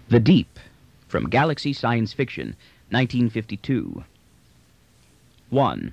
The Deep, from Galaxy Science Fiction, 1952. 1.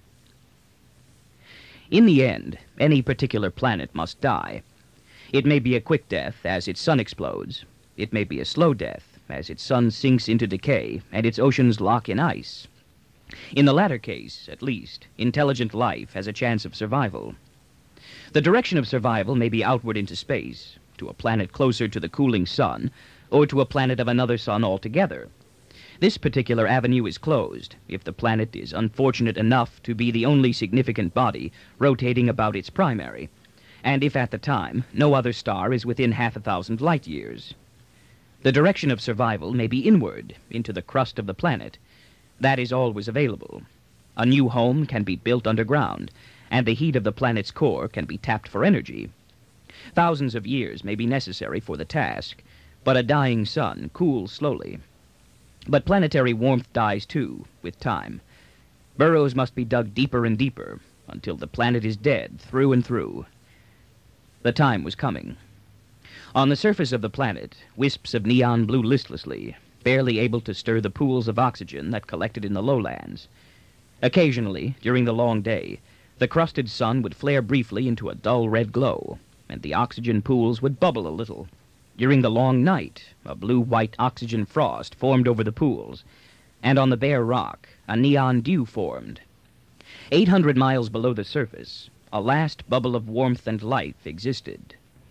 In the end, any particular planet must die. It may be a quick death, as its sun explodes. It may be a slow death, as its sun sinks into decay and its oceans lock in ice. In the latter case, at least, intelligent life has a chance of survival. The direction of survival may be outward into space, to a planet closer to the cooling sun, or to a planet of another sun altogether. This particular avenue is closed if the planet is unfortunate enough to be the only significant body rotating about its primary, and if at the time no other star is within 1,000 light-years. The direction of survival may be inward, into the crust of the planet. That is always available. A new home can be built underground, and the heat of the planet's core can be tapped for energy. Thousands of years may be necessary for the task, but a dying sun cools slowly. But planetary warmth dies too, with time. Burrows must be dug deeper and deeper, until the planet is dead through and through. The time was coming. On the surface of the planet, wisps of neon blew listlessly, barely able to stir the pools of oxygen that collected in the lowlands. Occasionally, during the long day, the crusted sun would flare briefly into a dull red glow, and the oxygen pools would bubble a little. During the long night, a blue-white oxygen frost formed over the pools, and on the bare rock, a neon dew formed. 800 miles below the surface, a last bubble of warmth and life existed.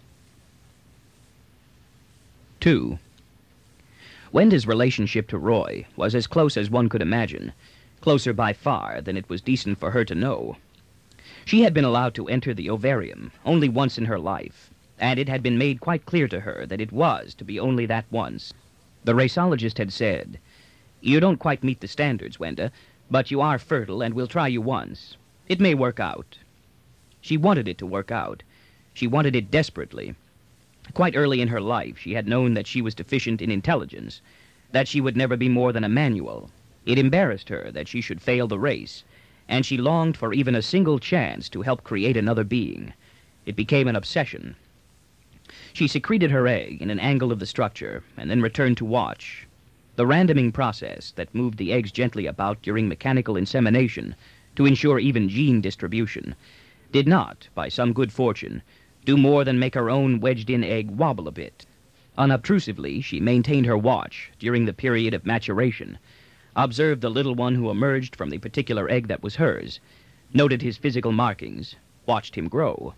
2. Wenda's relationship to Roy was as close as one could imagine, closer by far than it was decent for her to know. She had been allowed to enter the ovarium only once in her life, and it had been made quite clear to her that it was to be only that once. The raceologist had said, "You don't quite meet the standards, Wenda, but you are fertile and we'll try you once. It may work out." She wanted it to work out. She wanted it desperately. Quite early in her life, she had known that she was deficient in intelligence, that she would never be more than a manual. It embarrassed her that she should fail the race, and she longed for even a single chance to help create another being. It became an obsession. She secreted her egg in an angle of the structure, and then returned to watch. The randoming process that moved the eggs gently about during mechanical insemination to ensure even gene distribution did not, by some good fortune, do more than make her own wedged-in egg wobble a bit. Unobtrusively, she maintained her watch during the period of maturation, observed the little one who emerged from the particular egg that was hers, noted his physical markings, watched him grow.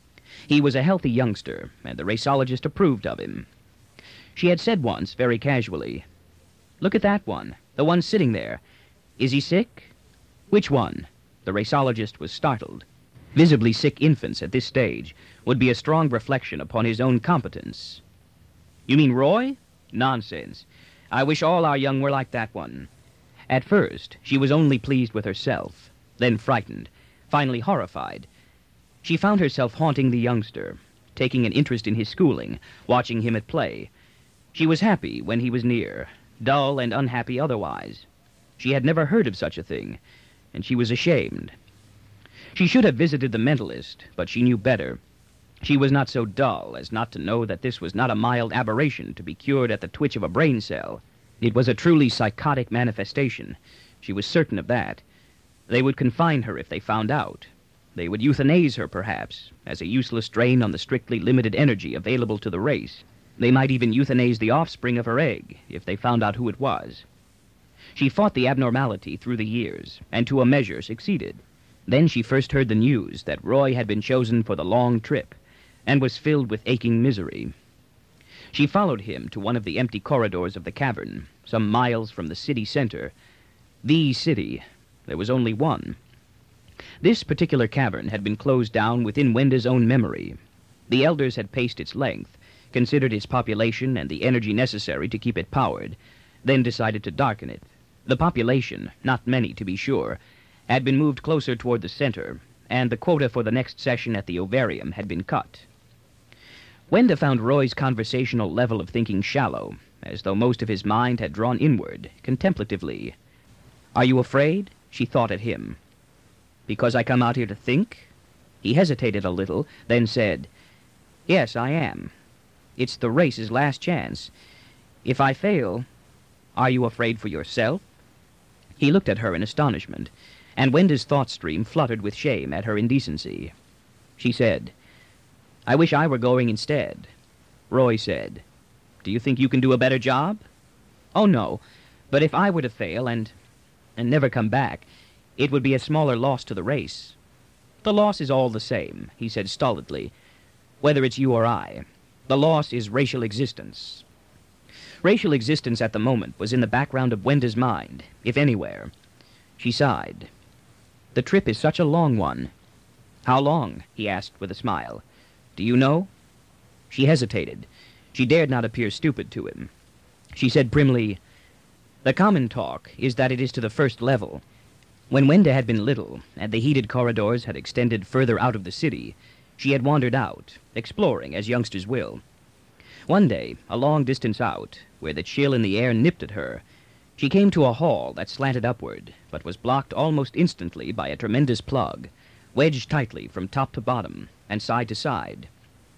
He was a healthy youngster, and the raceologist approved of him. She had said once, very casually, "Look at that one, the one sitting there. Is he sick?" "Which one?" The raceologist was startled. Visibly sick infants at this stage would be a strong reflection upon his own competence. "You mean Roy? Nonsense. I wish all our young were like that one." At first, she was only pleased with herself, then frightened, finally horrified. She found herself haunting the youngster, taking an interest in his schooling, watching him at play. She was happy when he was near, dull and unhappy otherwise. She had never heard of such a thing, and she was ashamed. She should have visited the mentalist, but she knew better. She was not so dull as not to know that this was not a mild aberration to be cured at the twitch of a brain cell. It was a truly psychotic manifestation. She was certain of that. They would confine her if they found out. They would euthanize her, perhaps, as a useless drain on the strictly limited energy available to the race. They might even euthanize the offspring of her egg, if they found out who it was. She fought the abnormality through the years, and to a measure succeeded. Then she first heard the news that Roy had been chosen for the long trip, and was filled with aching misery. She followed him to one of the empty corridors of the cavern, some miles from the city center. The city. There was only one. This particular cavern had been closed down within Wenda's own memory. The elders had paced its length, considered its population and the energy necessary to keep it powered, then decided to darken it. The population, not many to be sure, had been moved closer toward the center, and the quota for the next session at the ovarium had been cut. Wenda found Roy's conversational level of thinking shallow, as though most of his mind had drawn inward, contemplatively. "Are you afraid?" she thought at him. "Because I come out here to think?" He hesitated a little, then said, "Yes, I am. It's the race's last chance. If I fail, are you afraid for yourself? He looked at her in astonishment, and Wenda's thought stream fluttered with shame at her indecency. She said, I wish I were going instead. Roy said, Do you think you can do a better job? Oh, no, but if I were to fail and never come back, it would be a smaller loss to the race. The loss is all the same, he said stolidly, whether it's you or I. The loss is racial existence. Racial existence at the moment was in the background of Wenda's mind, if anywhere. She sighed. The trip is such a long one. How long? He asked with a smile. Do you know? She hesitated. She dared not appear stupid to him. She said primly, The common talk is that it is to the first level. When Wenda had been little, and the heated corridors had extended further out of the city, she had wandered out, exploring as youngsters will. One day, a long distance out, where the chill in the air nipped at her, she came to a hall that slanted upward, but was blocked almost instantly by a tremendous plug, wedged tightly from top to bottom, and side to side.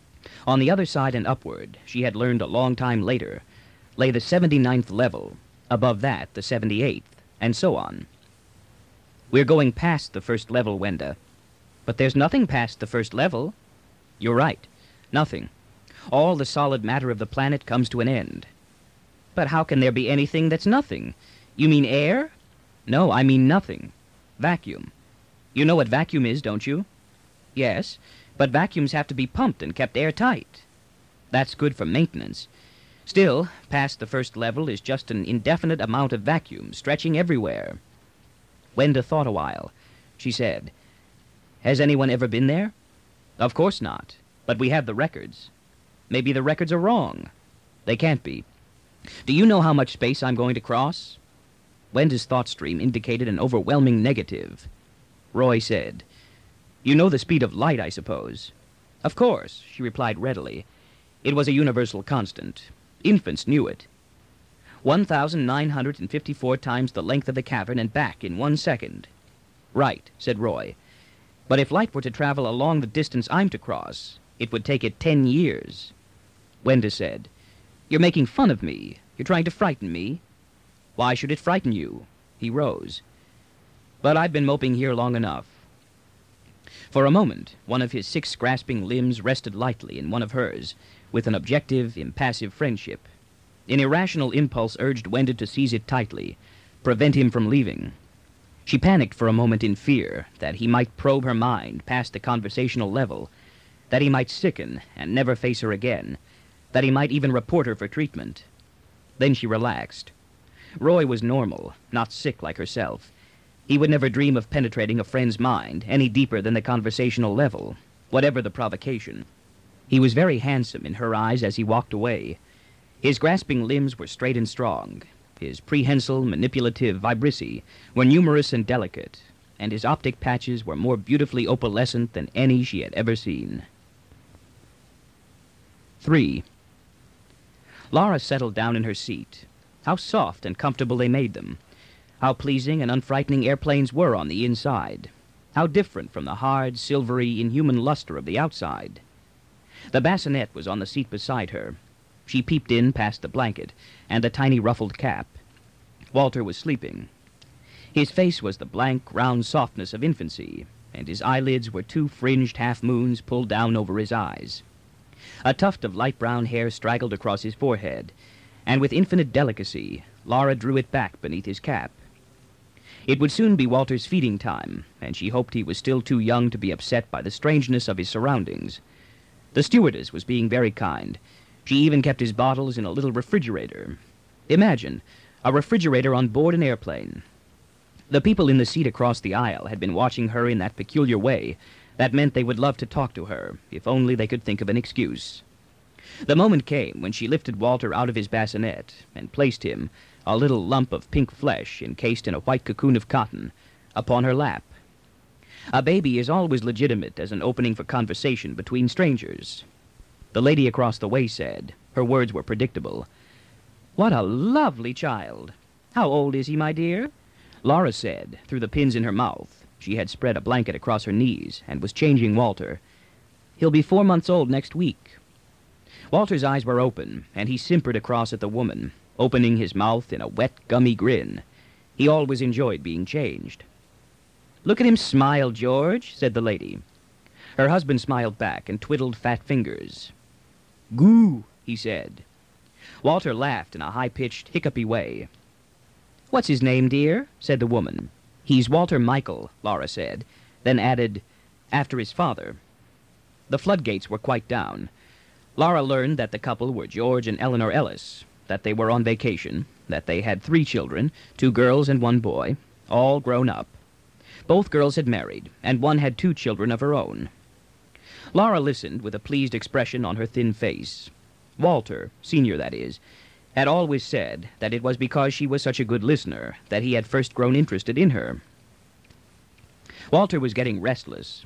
On the other side and upward, she had learned a long time later, lay the 79th level, above that the 78th, and so on. We're going past the first level, Wenda. But there's nothing past the first level. You're right. Nothing. All the solid matter of the planet comes to an end. But how can there be anything that's nothing? You mean air? No, I mean nothing. Vacuum. You know what vacuum is, don't you? Yes, but vacuums have to be pumped and kept airtight. That's good for maintenance. Still, past the first level is just an indefinite amount of vacuum stretching everywhere. Wenda thought a while. She said, Has anyone ever been there? Of course not, but we have the records. Maybe the records are wrong. They can't be. Do you know how much space I'm going to cross? Wenda's thought stream indicated an overwhelming negative. Roy said, You know the speed of light, I suppose. Of course, she replied readily. It was a universal constant. Infants knew it. 1,954 times the length of the cavern and back in 1 second. Right, said Roy. But if light were to travel along the distance I'm to cross, it would take it 10 years. Wenda said, You're making fun of me. You're trying to frighten me. Why should it frighten you? He rose. But I've been moping here long enough. For a moment, one of his 6 grasping limbs rested lightly in one of hers, with an objective, impassive friendship. An irrational impulse urged Wenda to seize it tightly, prevent him from leaving. She panicked for a moment in fear that he might probe her mind past the conversational level, that he might sicken and never face her again, that he might even report her for treatment. Then she relaxed. Roy was normal, not sick like herself. He would never dream of penetrating a friend's mind any deeper than the conversational level, whatever the provocation. He was very handsome in her eyes as he walked away. His grasping limbs were straight and strong. His prehensile, manipulative vibrissae were numerous and delicate, and his optic patches were more beautifully opalescent than any she had ever seen. 3. Laura settled down in her seat. How soft and comfortable they made them. How pleasing and unfrightening airplanes were on the inside. How different from the hard, silvery, inhuman luster of the outside. The bassinet was on the seat beside her. She peeped in past the blanket and the tiny ruffled cap. Walter was sleeping. His face was the blank, round softness of infancy, and his eyelids were 2 fringed half-moons pulled down over his eyes. A tuft of light brown hair straggled across his forehead, and with infinite delicacy, Laura drew it back beneath his cap. It would soon be Walter's feeding time, and she hoped he was still too young to be upset by the strangeness of his surroundings. The stewardess was being very kind. She even kept his bottles in a little refrigerator. Imagine, a refrigerator on board an airplane. The people in the seat across the aisle had been watching her in that peculiar way that meant they would love to talk to her, if only they could think of an excuse. The moment came when she lifted Walter out of his bassinet and placed him, a little lump of pink flesh encased in a white cocoon of cotton, upon her lap. A baby is always legitimate as an opening for conversation between strangers. The lady across the way said, her words were predictable, "What a lovely child! How old is he, my dear?" Laura said, through the pins in her mouth. She had spread a blanket across her knees and was changing Walter. "He'll be 4 months old next week." Walter's eyes were open, and he simpered across at the woman, opening his mouth in a wet, gummy grin. He always enjoyed being changed. "Look at him smile, George," said the lady. Her husband smiled back and twiddled fat fingers. "Goo," he said. Walter laughed in a high-pitched, hiccupy way. "What's his name, dear?" said the woman. "He's Walter Michael," Laura said, then added, "after his father." The floodgates were quite down. Laura learned that the couple were George and Eleanor Ellis, that they were on vacation, that they had 3 children, 2 girls and 1 boy, all grown up. Both girls had married, and one had 2 children of her own. Laura listened with a pleased expression on her thin face. Walter, senior that is, had always said that it was because she was such a good listener that he had first grown interested in her. Walter was getting restless.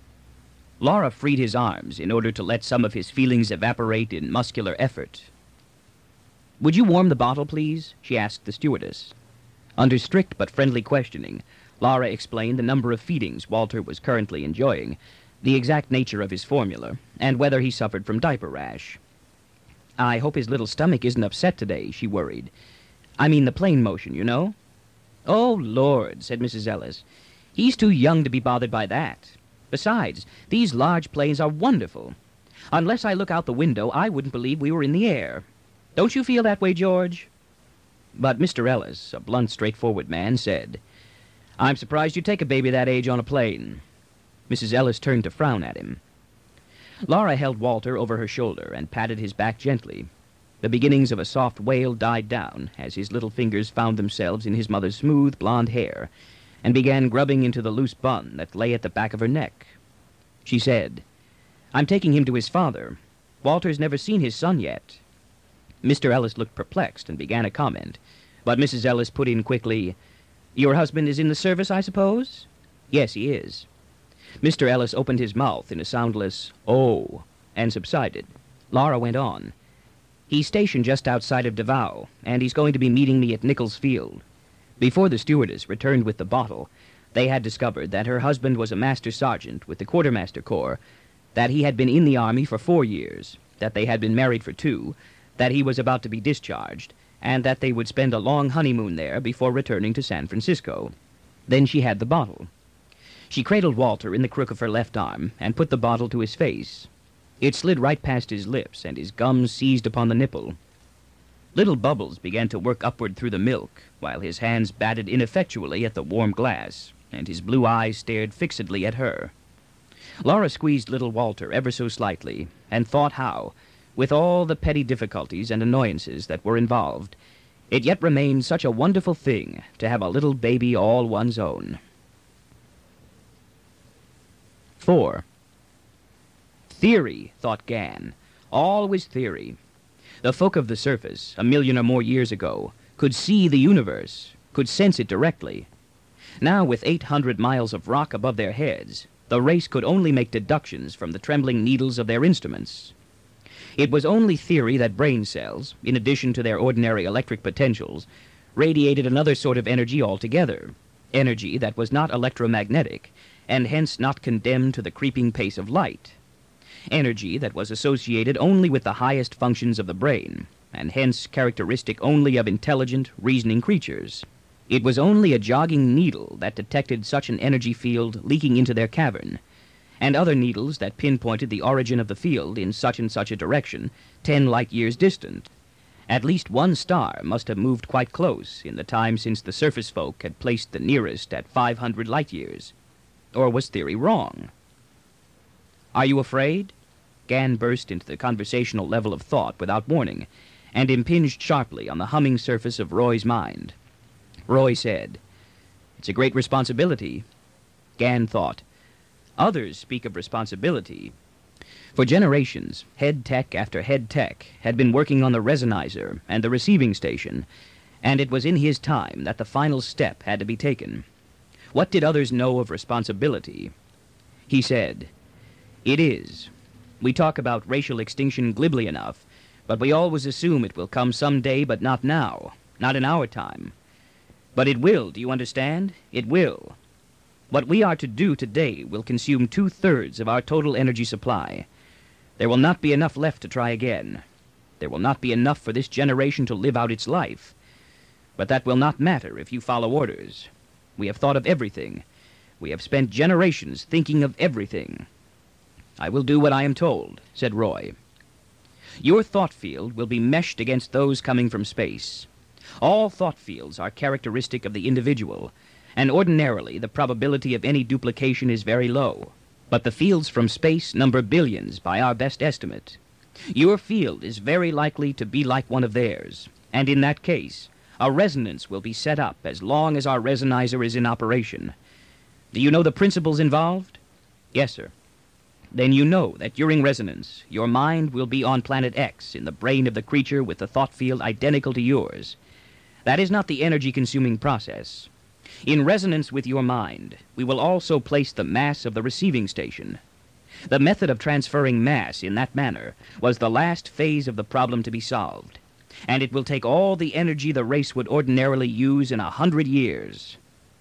Laura freed his arms in order to let some of his feelings evaporate in muscular effort. "Would you warm the bottle, please?" she asked the stewardess. Under strict but friendly questioning, Laura explained the number of feedings Walter was currently enjoying, the exact nature of his formula, and whether he suffered from diaper rash. "I hope his little stomach isn't upset today," she worried. "I mean the plane motion, you know." "Oh, Lord," said Mrs. Ellis. "He's too young to be bothered by that. Besides, these large planes are wonderful. Unless I look out the window, I wouldn't believe we were in the air. Don't you feel that way, George?" But Mr. Ellis, a blunt, straightforward man, said, "I'm surprised you take a baby that age on a plane." Mrs. Ellis turned to frown at him. Laura held Walter over her shoulder and patted his back gently. The beginnings of a soft wail died down as his little fingers found themselves in his mother's smooth blonde hair and began grubbing into the loose bun that lay at the back of her neck. She said, "I'm taking him to his father. Walter's never seen his son yet." Mr. Ellis looked perplexed and began a comment, but Mrs. Ellis put in quickly, "Your husband is in the service, I suppose?" "Yes, he is." Mr. Ellis opened his mouth in a soundless, "Oh," and subsided. Laura went on, "He's stationed just outside of Davao, and he's going to be meeting me at Nichols Field." Before the stewardess returned with the bottle, they had discovered that her husband was a master sergeant with the Quartermaster Corps, that he had been in the Army for 4 years, that they had been married for 2, that he was about to be discharged, and that they would spend a long honeymoon there before returning to San Francisco. Then she had the bottle. She cradled Walter in the crook of her left arm and put the bottle to his face. It slid right past his lips, and his gums seized upon the nipple. Little bubbles began to work upward through the milk, while his hands batted ineffectually at the warm glass, and his blue eyes stared fixedly at her. Laura squeezed little Walter ever so slightly, and thought how, with all the petty difficulties and annoyances that were involved, it yet remained such a wonderful thing to have a little baby all one's own. 4. Theory, thought Gan. Always theory. The folk of the surface, 1,000,000 or more years ago, could see the universe, could sense it directly. Now, with 800 miles of rock above their heads, the race could only make deductions from the trembling needles of their instruments. It was only theory that brain cells, in addition to their ordinary electric potentials, radiated another sort of energy altogether, energy that was not electromagnetic, and hence not condemned to the creeping pace of light. Energy that was associated only with the highest functions of the brain, and hence characteristic only of intelligent, reasoning creatures. It was only a jogging needle that detected such an energy field leaking into their cavern, and other needles that pinpointed the origin of the field in such and such a direction, 10 light-years distant. At least one star must have moved quite close in the time since the surface folk had placed the nearest at 500 light-years. Or was theory wrong? "Are you afraid?" Gan burst into the conversational level of thought without warning, and impinged sharply on the humming surface of Roy's mind. Roy said, "It's a great responsibility." Gan thought, "Others speak of responsibility." For generations, head tech after head tech had been working on the resonizer and the receiving station, and it was in his time that the final step had to be taken. What did others know of responsibility? He said, "It is. We talk about racial extinction glibly enough, but we always assume it will come some day, but not now, not in our time. But it will, do you understand? It will. What we are to do today will consume 2/3 of our total energy supply. There will not be enough left to try again. There will not be enough for this generation to live out its life. But that will not matter if you follow orders. We have thought of everything. We have spent generations thinking of everything. I will do what I am told, said Roy. Your thought field will be meshed against those coming from space. All thought fields are characteristic of the individual, and ordinarily the probability of any duplication is very low. But the fields from space number billions by our best estimate. Your field is very likely to be like one of theirs, and in that case, a resonance will be set up as long as our resonizer is in operation. Do you know the principles involved? Yes, sir. Then you know that during resonance, your mind will be on planet X in the brain of the creature with the thought field identical to yours. That is not the energy-consuming process. In resonance with your mind, we will also place the mass of the receiving station. The method of transferring mass in that manner was the last phase of the problem to be solved, and it will take all the energy the race would ordinarily use in 100 years.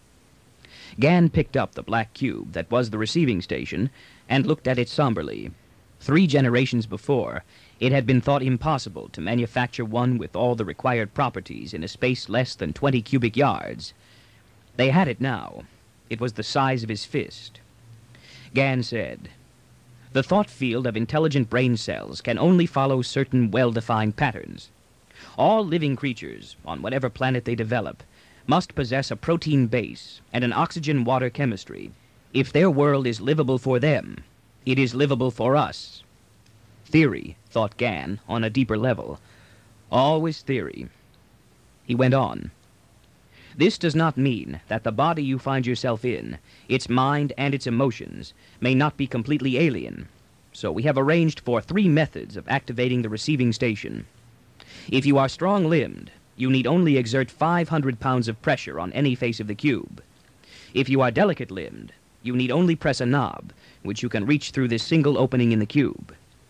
Gan picked up the black cube that was the receiving station and looked at it somberly. 3 generations before, it had been thought impossible to manufacture one with all the required properties in a space less than 20 cubic yards. They had it now. It was the size of his fist. Gan said, "The thought field of intelligent brain cells can only follow certain well-defined patterns. All living creatures, on whatever planet they develop, must possess a protein base and an oxygen-water chemistry. If their world is livable for them, it is livable for us." Theory, thought Gan, on a deeper level. Always theory. He went on. This does not mean that the body you find yourself in, its mind and its emotions, may not be completely alien. So we have arranged for 3 methods of activating the receiving station. If you are strong-limbed, you need only exert 500 pounds of pressure on any face of the cube. If you are delicate-limbed, you need only press a knob, which you can reach through this single opening in the cube.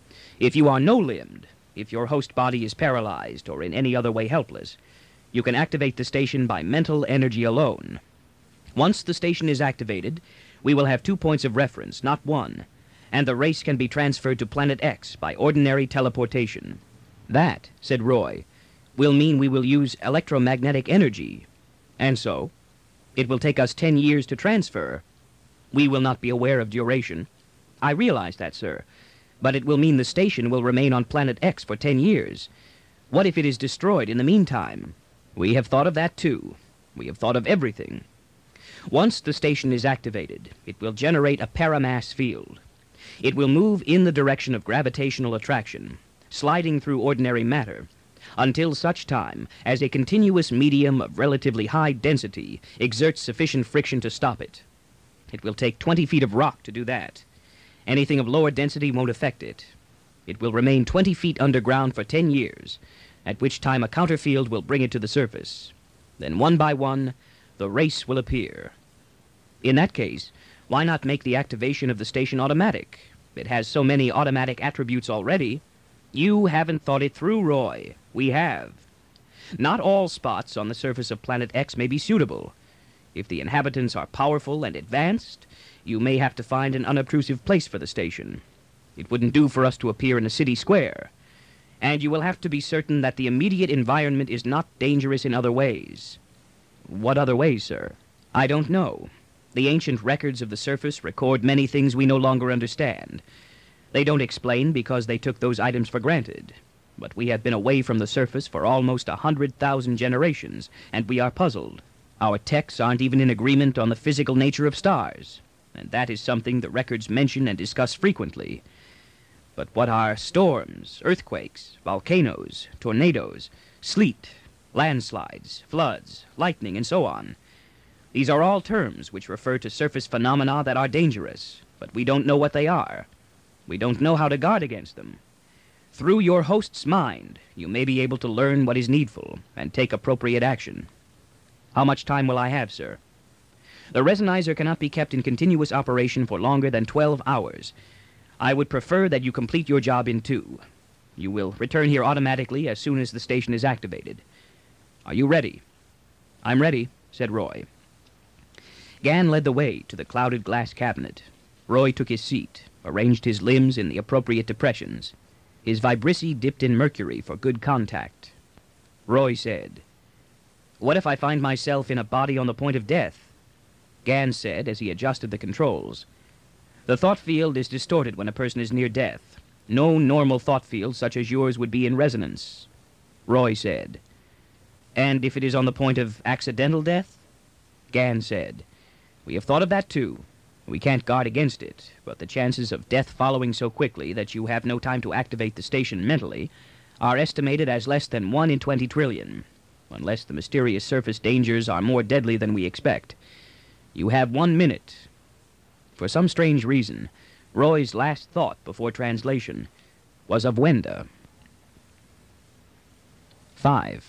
If you are no-limbed, if your host body is paralyzed or in any other way helpless, you can activate the station by mental energy alone. Once the station is activated, we will have 2 points of reference, not 1, and the race can be transferred to Planet X by ordinary teleportation. That, said Roy, will mean we will use electromagnetic energy. And so, it will take us 10 years to transfer. We will not be aware of duration. I realize that, sir, but it will mean the station will remain on Planet X for 10 years. What if it is destroyed in the meantime? We have thought of that, too. We have thought of everything. Once the station is activated, it will generate a paramass field. It will move in the direction of gravitational attraction, sliding through ordinary matter, until such time as a continuous medium of relatively high density exerts sufficient friction to stop it. It will take 20 feet of rock to do that. Anything of lower density won't affect it. It will remain 20 feet underground for 10 years, at which time a counterfield will bring it to the surface. Then one by one, the race will appear. In that case, why not make the activation of the station automatic? It has so many automatic attributes already. You haven't thought it through, Roy. We have. Not all spots on the surface of Planet X may be suitable. If the inhabitants are powerful and advanced, you may have to find an unobtrusive place for the station. It wouldn't do for us to appear in a city square. And you will have to be certain that the immediate environment is not dangerous in other ways. What other ways, sir? I don't know. The ancient records of the surface record many things we no longer understand. They don't explain because they took those items for granted. But we have been away from the surface for almost 100,000 generations, and we are puzzled. Our texts aren't even in agreement on the physical nature of stars, and that is something the records mention and discuss frequently. But what are storms, earthquakes, volcanoes, tornadoes, sleet, landslides, floods, lightning, and so on? These are all terms which refer to surface phenomena that are dangerous, but we don't know what they are. We don't know how to guard against them. Through your host's mind, you may be able to learn what is needful and take appropriate action. How much time will I have, sir? The resonizer cannot be kept in continuous operation for longer than 12 hours. I would prefer that you complete your job in 2. You will return here automatically as soon as the station is activated. Are you ready? I'm ready, said Roy. Gan led the way to the clouded glass cabinet. Roy took his seat. arranged his limbs in the appropriate depressions. His vibrissae dipped in mercury for good contact. Roy said, "What if I find myself in a body on the point of death?" Gans said as he adjusted the controls, "The thought field is distorted when a person is near death. No normal thought field such as yours would be in resonance." Roy said, "And if it is on the point of accidental death?" Gans said, "We have thought of that too. We can't guard against it, but the chances of death following so quickly that you have no time to activate the station mentally are estimated as less than 1 in 20 trillion, unless the mysterious surface dangers are more deadly than we expect. You have 1 minute." For some strange reason, Roy's last thought before translation was of Wenda. 5.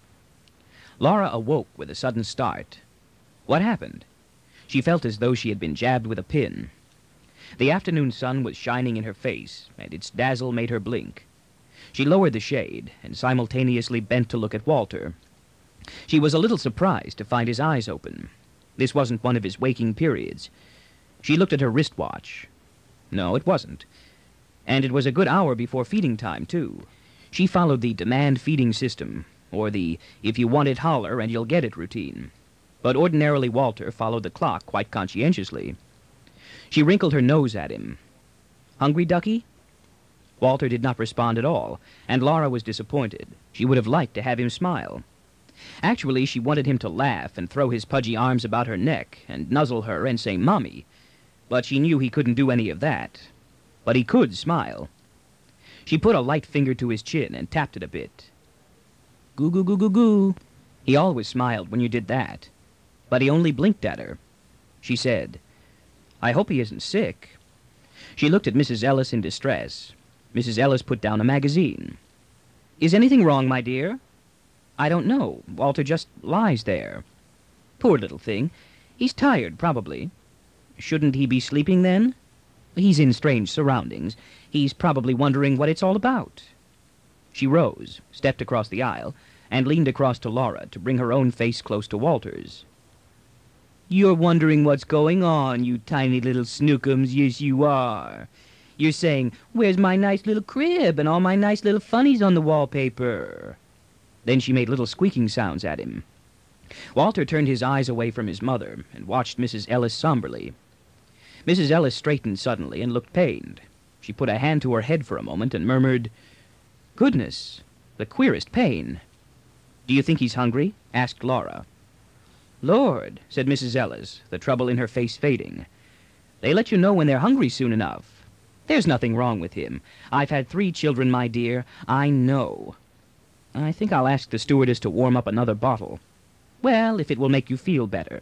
Laura awoke with a sudden start. What happened? She felt as though she had been jabbed with a pin. The afternoon sun was shining in her face, and its dazzle made her blink. She lowered the shade and simultaneously bent to look at Walter. She was a little surprised to find his eyes open. This wasn't one of his waking periods. She looked at her wristwatch. No, it wasn't. And it was a good hour before feeding time, too. She followed the demand feeding system, or the if you want it, holler and you'll get it routine. But ordinarily Walter followed the clock quite conscientiously. She wrinkled her nose at him. "Hungry, ducky?" Walter did not respond at all, and Laura was disappointed. She would have liked to have him smile. Actually, she wanted him to laugh and throw his pudgy arms about her neck and nuzzle her and say, "Mommy." But she knew he couldn't do any of that. But he could smile. She put a light finger to his chin and tapped it a bit. "Goo goo goo goo goo." He always smiled when you did that. But he only blinked at her. She said, "I hope he isn't sick." She looked at Mrs. Ellis in distress. Mrs. Ellis put down a magazine. "Is anything wrong, my dear?" "I don't know. Walter just lies there." "Poor little thing. He's tired, probably." "Shouldn't he be sleeping, then?" "He's in strange surroundings. He's probably wondering what it's all about." She rose, stepped across the aisle, and leaned across to Laura to bring her own face close to Walter's. "You're wondering what's going on, you tiny little snookums, yes you are. You're saying, 'Where's my nice little crib and all my nice little funnies on the wallpaper?'" Then she made little squeaking sounds at him. Walter turned his eyes away from his mother and watched Mrs. Ellis somberly. Mrs. Ellis straightened suddenly and looked pained. She put a hand to her head for a moment and murmured, "Goodness, the queerest pain." "Do you think he's hungry?" asked Laura. "Lord," said Mrs. Ellis, the trouble in her face fading. "They let you know when they're hungry soon enough. There's nothing wrong with him. I've had 3 children, my dear. I know. I think I'll ask the stewardess to warm up another bottle. Well, if it will make you feel better."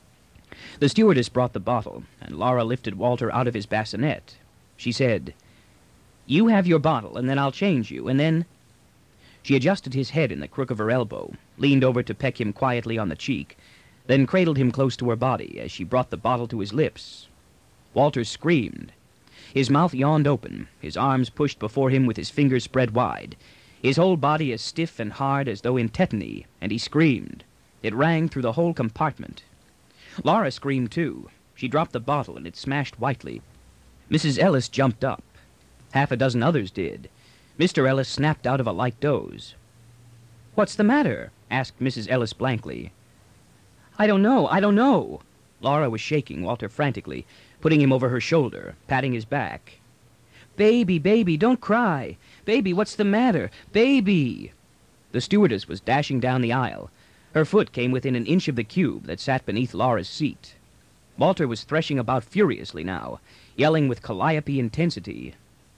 The stewardess brought the bottle, and Laura lifted Walter out of his bassinet. She said, "You have your bottle, and then I'll change you, and then—" She adjusted his head in the crook of her elbow, leaned over to peck him quietly on the cheek, then cradled him close to her body as she brought the bottle to his lips. Walter screamed. His mouth yawned open, his arms pushed before him with his fingers spread wide, his whole body as stiff and hard as though in tetany, and he screamed. It rang through the whole compartment. Laura screamed too. She dropped the bottle, and it smashed whitely. Mrs. Ellis jumped up. 6 others did. Mr. Ellis snapped out of a light doze. "What's the matter?" asked Mrs. Ellis blankly. I don't know." Laura was shaking Walter frantically, putting him over her shoulder, patting his back. "Baby, baby, don't cry. Baby, what's the matter? Baby!" The stewardess was dashing down the aisle. Her foot came within an inch of the cube that sat beneath Laura's seat. Walter was threshing about furiously now, yelling with calliope intensity.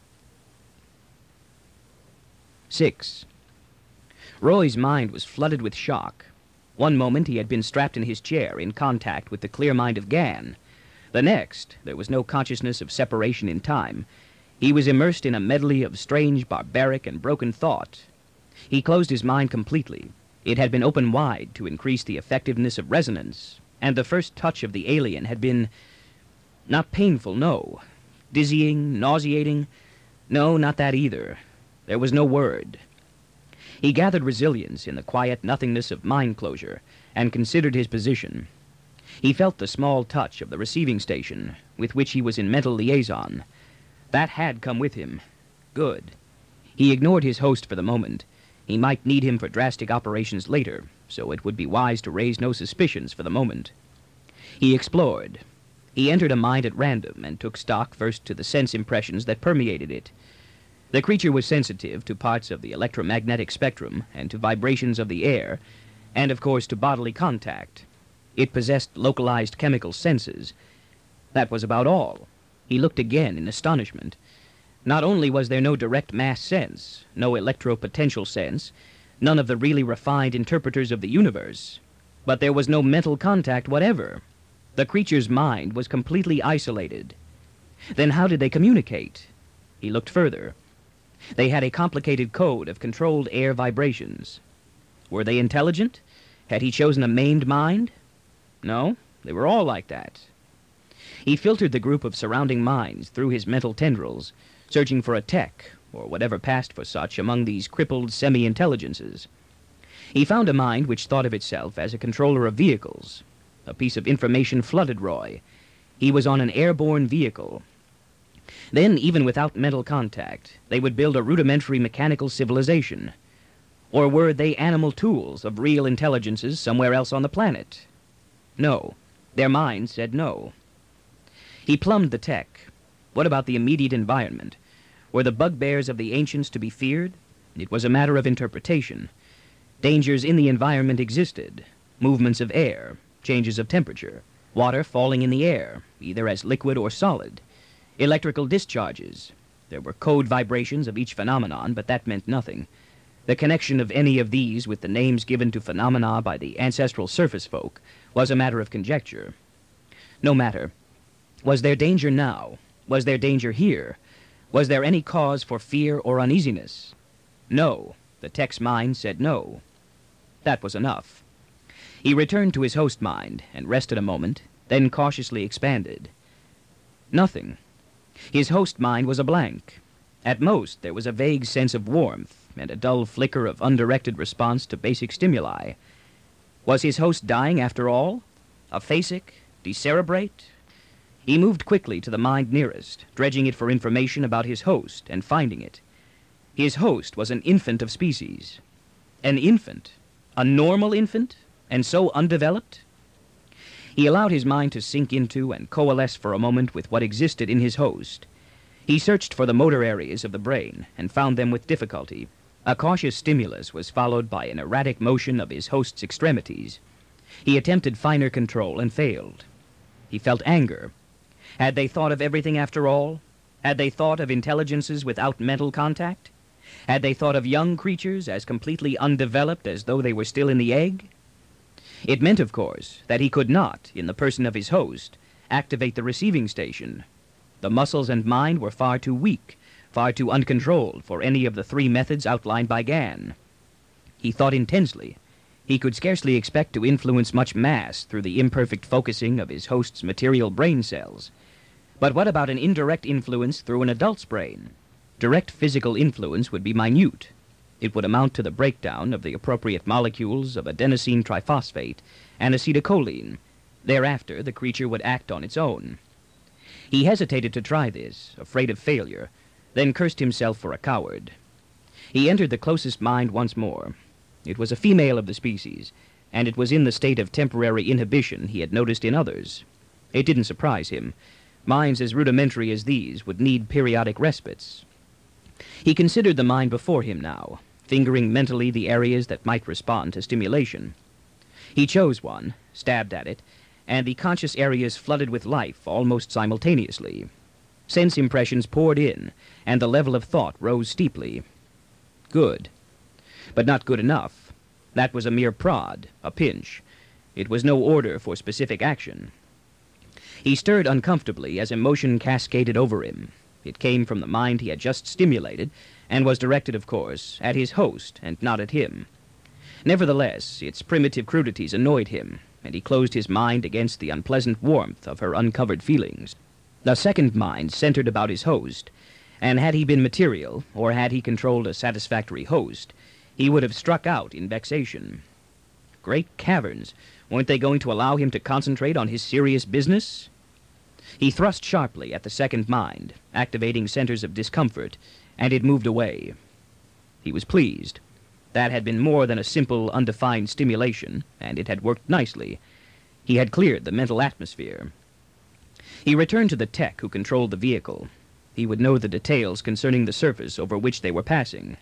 6. Roy's mind was flooded with shock. One moment he had been strapped in his chair in contact with the clear mind of Gan. The next, there was no consciousness of separation in time. He was immersed in a medley of strange, barbaric, and broken thought. He closed his mind completely. It had been opened wide to increase the effectiveness of resonance, and the first touch of the alien had been not painful, no. Dizzying, nauseating. No, not that either. There was no word. He gathered resilience in the quiet nothingness of mind closure and considered his position. He felt the small touch of the receiving station with which he was in mental liaison. That had come with him. Good. He ignored his host for the moment. He might need him for drastic operations later, so it would be wise to raise no suspicions for the moment. He explored. He entered a mind at random and took stock first to the sense impressions that permeated it. The creature was sensitive to parts of the electromagnetic spectrum and to vibrations of the air, and of course to bodily contact. It possessed localized chemical senses. That was about all. He looked again in astonishment. Not only was there no direct mass sense, no electropotential sense, none of the really refined interpreters of the universe, but there was no mental contact whatever. The creature's mind was completely isolated. Then how did they communicate? He looked further. They had a complicated code of controlled air vibrations. Were they intelligent? Had he chosen a maimed mind? No, they were all like that. He filtered the group of surrounding minds through his mental tendrils, searching for a tech, or whatever passed for such, among these crippled semi-intelligences. He found a mind which thought of itself as a controller of vehicles. A piece of information flooded Roy. He was on an airborne vehicle. Then, even without mental contact, they would build a rudimentary mechanical civilization. Or were they animal tools of real intelligences somewhere else on the planet? No. Their minds said no. He plumbed the tech. What about the immediate environment? Were the bugbears of the ancients to be feared? It was a matter of interpretation. Dangers in the environment existed. Movements of air, changes of temperature, water falling in the air, either as liquid or solid, electrical discharges. There were code vibrations of each phenomenon, but that meant nothing. The connection of any of these with the names given to phenomena by the ancestral surface folk was a matter of conjecture. No matter. Was there danger now? Was there danger here? Was there any cause for fear or uneasiness? No. The tech's mind said no. That was enough. He returned to his host mind and rested a moment, then cautiously expanded. Nothing. His host mind was a blank. At most, there was a vague sense of warmth and a dull flicker of undirected response to basic stimuli. Was his host dying after all? Aphasic? Decerebrate? He moved quickly to the mind nearest, dredging it for information about his host and finding it. His host was an infant of species. An infant? A normal infant? And so undeveloped? He allowed his mind to sink into and coalesce for a moment with what existed in his host. He searched for the motor areas of the brain and found them with difficulty. A cautious stimulus was followed by an erratic motion of his host's extremities. He attempted finer control and failed. He felt anger. Had they thought of everything after all? Had they thought of intelligences without mental contact? Had they thought of young creatures as completely undeveloped as though they were still in the egg? It meant, of course, that he could not, in the person of his host, activate the receiving station. The muscles and mind were far too weak, far too uncontrolled for any of the three methods outlined by Gann. He thought intensely. He could scarcely expect to influence much mass through the imperfect focusing of his host's material brain cells. But what about an indirect influence through an adult's brain? Direct physical influence would be minute. It would amount to the breakdown of the appropriate molecules of adenosine triphosphate and acetylcholine. Thereafter, the creature would act on its own. He hesitated to try this, afraid of failure, then cursed himself for a coward. He entered the closest mind once more. It was a female of the species, and it was in the state of temporary inhibition he had noticed in others. It didn't surprise him. Minds as rudimentary as these would need periodic respites. He considered the mind before him now, fingering mentally the areas that might respond to stimulation. He chose one, stabbed at it, and the conscious areas flooded with life almost simultaneously. Sense impressions poured in, and the level of thought rose steeply. Good. But not good enough. That was a mere prod, a pinch. It was no order for specific action. He stirred uncomfortably as emotion cascaded over him. It came from the mind he had just stimulated, and was directed, of course, at his host and not at him. Nevertheless, its primitive crudities annoyed him, and he closed his mind against the unpleasant warmth of her uncovered feelings. The second mind centered about his host, and had he been material, or had he controlled a satisfactory host, he would have struck out in vexation. Great caverns! Weren't they going to allow him to concentrate on his serious business? He thrust sharply at the second mind, activating centers of discomfort, and it moved away. He was pleased. That had been more than a simple, undefined stimulation, and it had worked nicely. He had cleared the mental atmosphere. He returned to the tech who controlled the vehicle. He would know the details concerning the surface over which they were passing.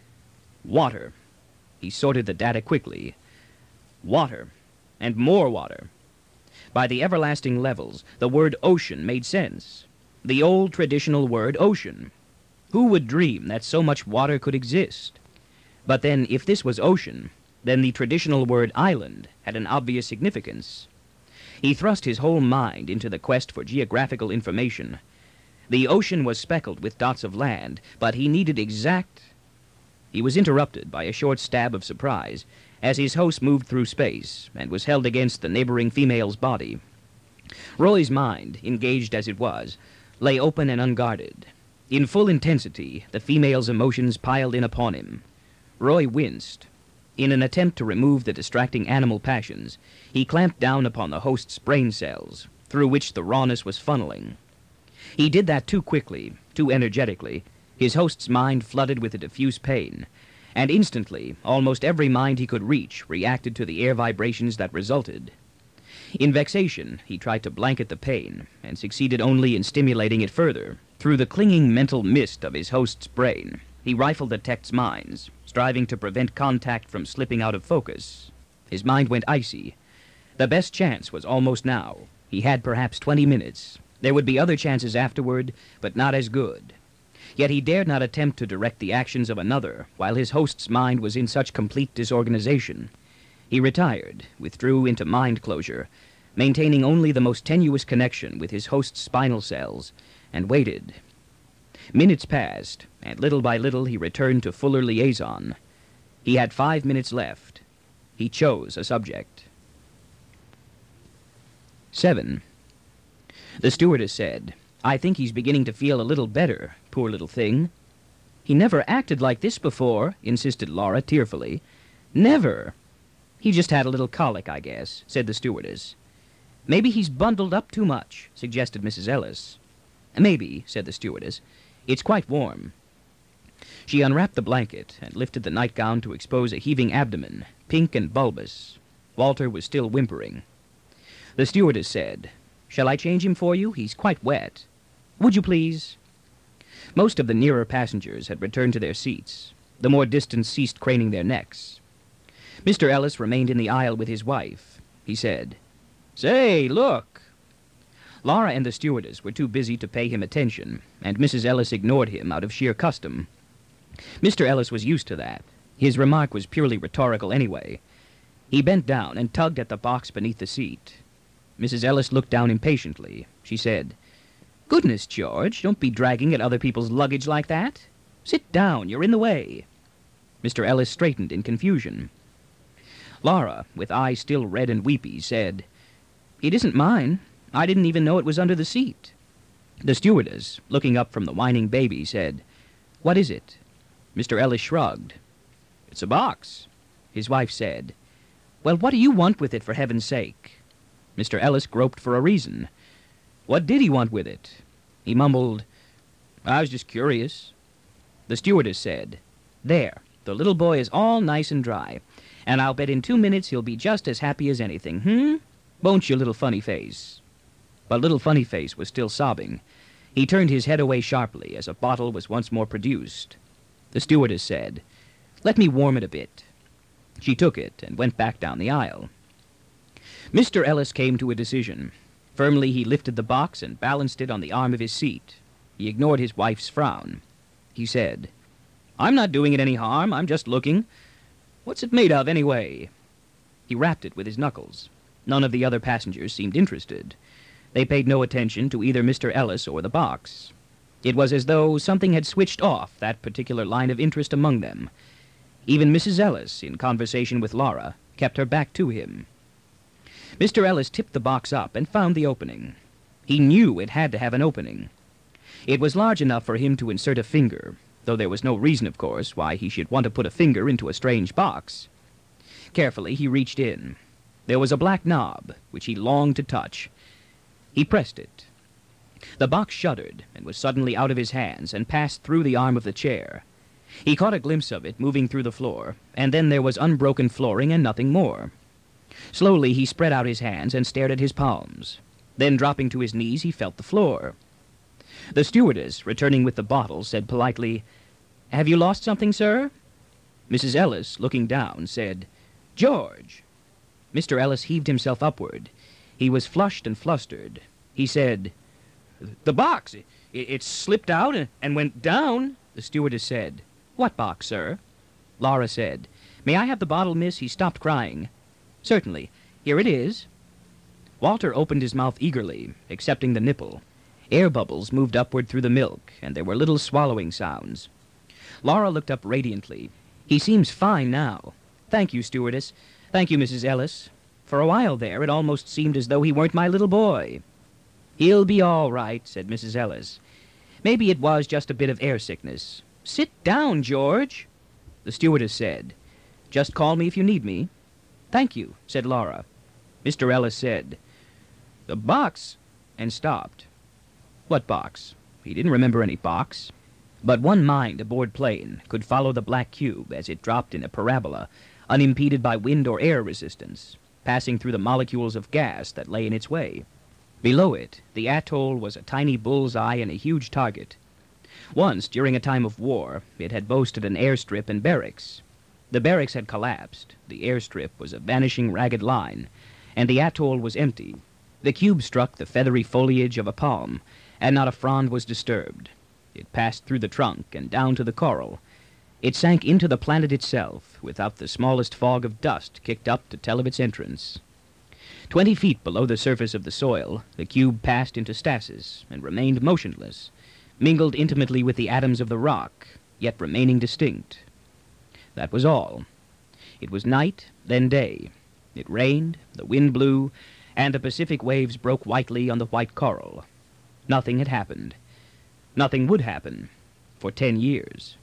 Water. He sorted the data quickly. Water. And more water. By the everlasting levels, the word ocean made sense. The old traditional word ocean. Who would dream that so much water could exist? But then, if this was ocean, then the traditional word island had an obvious significance. He thrust his whole mind into the quest for geographical information. The ocean was speckled with dots of land, but he needed exact... He was interrupted by a short stab of surprise as his host moved through space and was held against the neighboring female's body. Roy's mind, engaged as it was, lay open and unguarded. In full intensity, the female's emotions piled in upon him. Roy winced. In an attempt to remove the distracting animal passions, he clamped down upon the host's brain cells, through which the rawness was funneling. He did that too quickly, too energetically. His host's mind flooded with a diffuse pain, and instantly almost every mind he could reach reacted to the air vibrations that resulted. In vexation, he tried to blanket the pain, and succeeded only in stimulating it further. Through the clinging mental mist of his host's brain, he rifled the tech's minds, striving to prevent contact from slipping out of focus. His mind went icy. The best chance was almost now. He had perhaps 20 minutes. There would be other chances afterward, but not as good. Yet he dared not attempt to direct the actions of another while his host's mind was in such complete disorganization. He retired, withdrew into mind closure, maintaining only the most tenuous connection with his host's spinal cells, and waited. Minutes passed, and little by little he returned to fuller liaison. He had 5 minutes left. He chose a subject. 7. The stewardess said, "I think he's beginning to feel a little better, poor little thing." "He never acted like this before," insisted Laura tearfully. "Never." "He just had a little colic, I guess," said the stewardess. "Maybe he's bundled up too much," suggested Mrs. Ellis. "Maybe," said the stewardess. "It's quite warm." She unwrapped the blanket and lifted the nightgown to expose a heaving abdomen, pink and bulbous. Walter was still whimpering. The stewardess said, "Shall I change him for you? He's quite wet." "Would you please?" Most of the nearer passengers had returned to their seats. The more distant ceased craning their necks. Mr. Ellis remained in the aisle with his wife. He said, "Say, look." Laura and the stewardess were too busy to pay him attention, and Mrs. Ellis ignored him out of sheer custom. Mr. Ellis was used to that. His remark was purely rhetorical anyway. He bent down and tugged at the box beneath the seat. Mrs. Ellis looked down impatiently. She said, "Goodness, George, don't be dragging at other people's luggage like that. Sit down, you're in the way." Mr. Ellis straightened in confusion. Laura, with eyes still red and weepy, said, "It isn't mine. I didn't even know it was under the seat." The stewardess, looking up from the whining baby, said, "What is it?" Mr. Ellis shrugged. "It's a box." His wife said, "Well, what do you want with it, for heaven's sake?" Mr. Ellis groped for a reason. What did he want with it? He mumbled, "I was just curious." The stewardess said, "There, the little boy is all nice and dry, and I'll bet in 2 minutes he'll be just as happy as anything, Won't you, little funny face?" But little funny face was still sobbing. He turned his head away sharply as a bottle was once more produced. The stewardess said, "Let me warm it a bit." She took it and went back down the aisle. Mr. Ellis came to a decision. Firmly he lifted the box and balanced it on the arm of his seat. He ignored his wife's frown. He said, "I'm not doing it any harm. I'm just looking. What's it made of, anyway?" He rapped it with his knuckles. None of the other passengers seemed interested. They paid no attention to either Mr. Ellis or the box. It was as though something had switched off that particular line of interest among them. Even Mrs. Ellis, in conversation with Laura, kept her back to him. Mr. Ellis tipped the box up and found the opening. He knew it had to have an opening. It was large enough for him to insert a finger, though there was no reason, of course, why he should want to put a finger into a strange box. Carefully he reached in. There was a black knob, which he longed to touch. He pressed it. The box shuddered and was suddenly out of his hands and passed through the arm of the chair. He caught a glimpse of it moving through the floor, and then there was unbroken flooring and nothing more. Slowly he spread out his hands and stared at his palms. Then, dropping to his knees, he felt the floor. The stewardess, returning with the bottle, said politely, "Have you lost something, sir?" Mrs. Ellis, looking down, said, "George!" Mr. Ellis heaved himself upward. He was flushed and flustered. He said, "The box! It slipped out and went down." The stewardess said, "What box, sir?" Laura said, "May I have the bottle, miss? He stopped crying." "Certainly. Here it is." Walter opened his mouth eagerly, accepting the nipple. Air bubbles moved upward through the milk, and there were little swallowing sounds. Laura looked up radiantly. "He seems fine now." "Thank you, stewardess. Thank you, Mrs. Ellis. For a while there, it almost seemed as though he weren't my little boy." "He'll be all right," said Mrs. Ellis. "Maybe it was just a bit of air sickness." "Sit down, George," the stewardess said. "Just call me if you need me." "Thank you," said Laura. Mr. Ellis said, "The box," and stopped. What box? He didn't remember any box. But one mind aboard plane could follow the black cube as it dropped in a parabola, unimpeded by wind or air resistance, passing through the molecules of gas that lay in its way. Below it, the atoll was a tiny bull's-eye and a huge target. Once, during a time of war, it had boasted an airstrip and barracks. The barracks had collapsed, the airstrip was a vanishing ragged line, and the atoll was empty. The cube struck the feathery foliage of a palm, and not a frond was disturbed. It passed through the trunk and down to the coral. It sank into the planet itself, without the smallest fog of dust kicked up to tell of its entrance. 20 feet below the surface of the soil, the cube passed into stasis and remained motionless, mingled intimately with the atoms of the rock, yet remaining distinct. That was all. It was night, then day. It rained, the wind blew, and the Pacific waves broke whitely on the white coral. Nothing had happened. Nothing would happen for 10 years.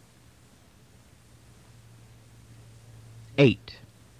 8.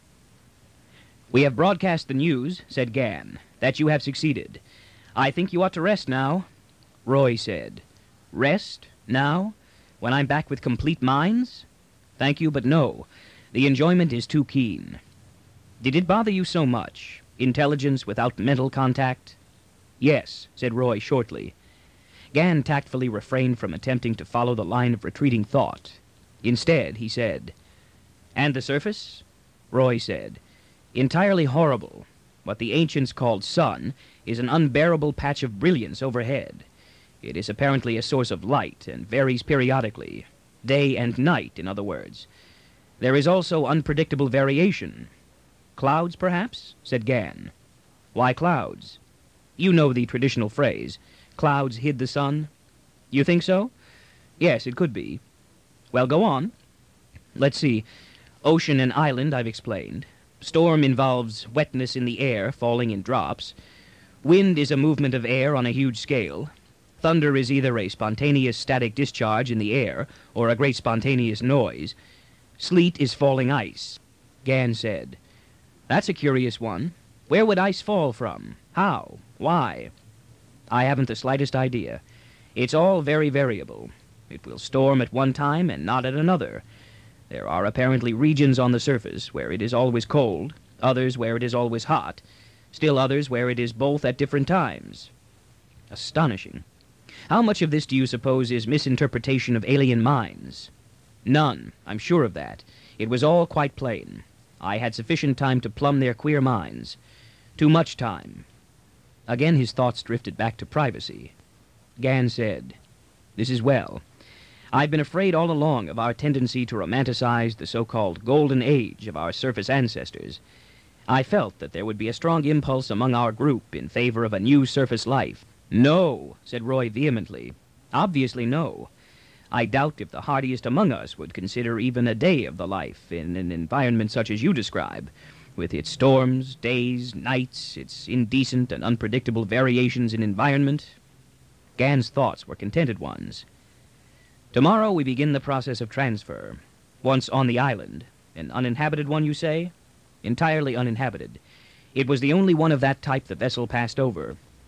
"We have broadcast the news," said Gann, "that you have succeeded. I think you ought to rest now." Roy said, "Rest? Now? When I'm back with complete minds? Thank you, but no. The enjoyment is too keen." "Did it bother you so much? Intelligence without mental contact?" "Yes," said Roy shortly. Gann tactfully refrained from attempting to follow the line of retreating thought. Instead, he said, "And the surface?" Roy said, "Entirely horrible. What the ancients called sun is an unbearable patch of brilliance overhead. It is apparently a source of light and varies periodically. Day and night, in other words. There is also unpredictable variation." "Clouds, perhaps?" said Gann. "Why clouds?" "You know the traditional phrase, 'Clouds hid the sun.' You think so?" "Yes, it could be." "Well, go on." "Let's see. Ocean and island, I've explained. Storm involves wetness in the air falling in drops. Wind is a movement of air on a huge scale. Thunder is either a spontaneous static discharge in the air or a great spontaneous noise. Sleet is falling ice." Gann said, "That's a curious one. Where would ice fall from? How? Why?" "I haven't the slightest idea. It's all very variable. It will storm at one time and not at another. There are apparently regions on the surface where it is always cold, others where it is always hot, still others where it is both at different times." Astonishing. "How much of this do you suppose is misinterpretation of alien minds?" "None. I'm sure of that. It was all quite plain. I had sufficient time to plumb their queer minds. Too much time." Again his thoughts drifted back to privacy. Gann said, "This is well. I've been afraid all along of our tendency to romanticize the so-called golden age of our surface ancestors. I felt that there would be a strong impulse among our group in favor of a new surface life." "No," said Roy vehemently. "Obviously no. I doubt if the hardiest among us would consider even a day of the life in an environment such as you describe, with its storms, days, nights, its indecent and unpredictable variations in environment." Gann's thoughts were contented ones. "Tomorrow we begin the process of transfer. Once on the island. An uninhabited one, you say?" "Entirely uninhabited. It was the only one of that type the vessel passed over."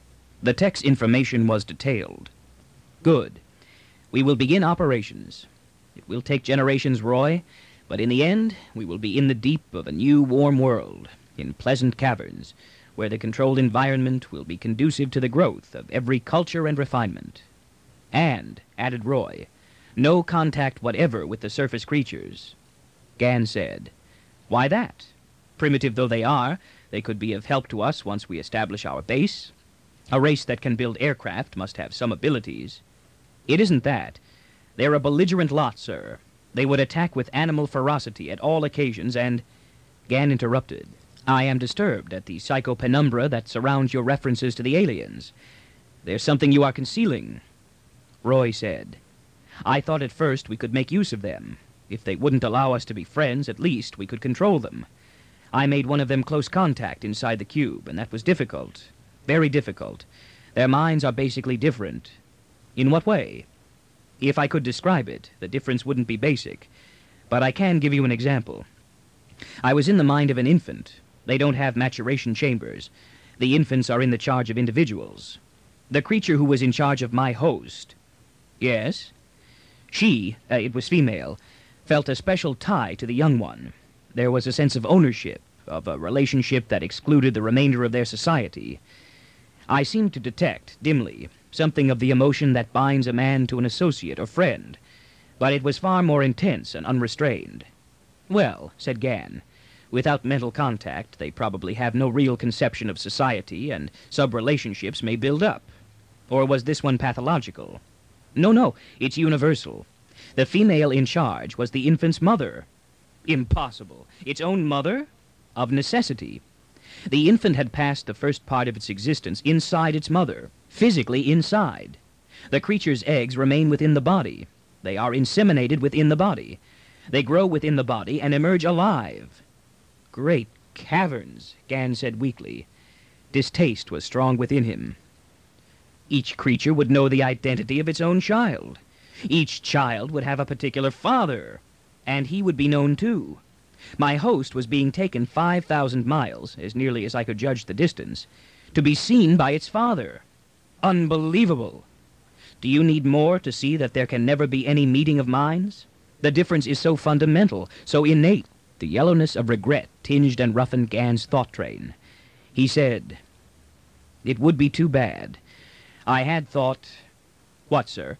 The tech's information was detailed. Good. We will begin operations. It will take generations, Roy, but in the end, we will be in the deep of a new warm world, in pleasant caverns, where the controlled environment will be conducive to the growth of every culture and refinement. And, added Roy, no contact whatever with the surface creatures. Gan said, "Why that? Primitive though they are, they could be of help to us once we establish our base. A race that can build aircraft must have some abilities." "It isn't that. They're a belligerent lot, sir. They would attack with animal ferocity at all occasions, and—" Gan interrupted. "I am disturbed at the psychopenumbra that surrounds your references to the aliens. There's something you are concealing." Roy said, "I thought at first we could make use of them. If they wouldn't allow us to be friends, at least we could control them. I made one of them close contact inside the cube, and that was difficult. Very difficult. Their minds are basically different." "In what way?" "If I could describe it, the difference wouldn't be basic. But I can give you an example. I was in the mind of an infant. They don't have maturation chambers. The infants are in the charge of individuals. The creature who was in charge of my host—" "Yes?" "She, it was female, felt a special tie to the young one. There was a sense of ownership, of a relationship that excluded the remainder of their society. I seemed to detect, dimly, something of the emotion that binds a man to an associate or friend, but it was far more intense and unrestrained." "Well," said Gan, "without mental contact, they probably have no real conception of society, and sub-relationships may build up. Or was this one pathological?" No, it's universal. The female in charge was the infant's mother." "Impossible. Its own mother?" "Of necessity. The infant had passed the first part of its existence inside its mother, physically inside. The creature's eggs remain within the body. They are inseminated within the body. They grow within the body and emerge alive." "Great caverns," Gan said weakly. Distaste was strong within him. "Each creature would know the identity of its own child. Each child would have a particular father, and he would be known too. My host was being taken 5,000 miles, as nearly as I could judge the distance, to be seen by its father. Unbelievable! Do you need more to see that there can never be any meeting of minds? The difference is so fundamental, so innate." The yellowness of regret tinged and roughened Gan's thought train. He said, "It would be too bad. I had thought—" "What, sir?"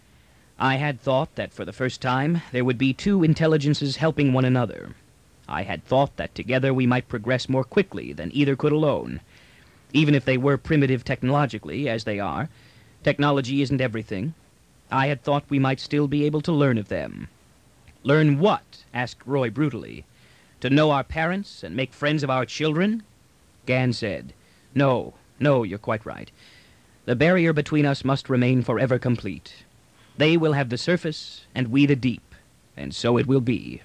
"I had thought that for the first time there would be two intelligences helping one another. I had thought that together we might progress more quickly than either could alone. Even if they were primitive technologically, as they are, technology isn't everything. I had thought we might still be able to learn of them." "Learn what?" asked Roy brutally. "To know our parents and make friends of our children?" Gan said, No, you're quite right. The barrier between us must remain forever complete. They will have the surface, and we the deep, and so it will be."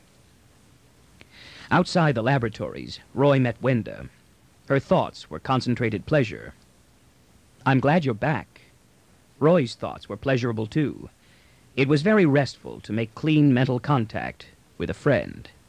Outside the laboratories, Roy met Wenda. Her thoughts were concentrated pleasure. "I'm glad you're back." Roy's thoughts were pleasurable too. It was very restful to make clean mental contact with a friend.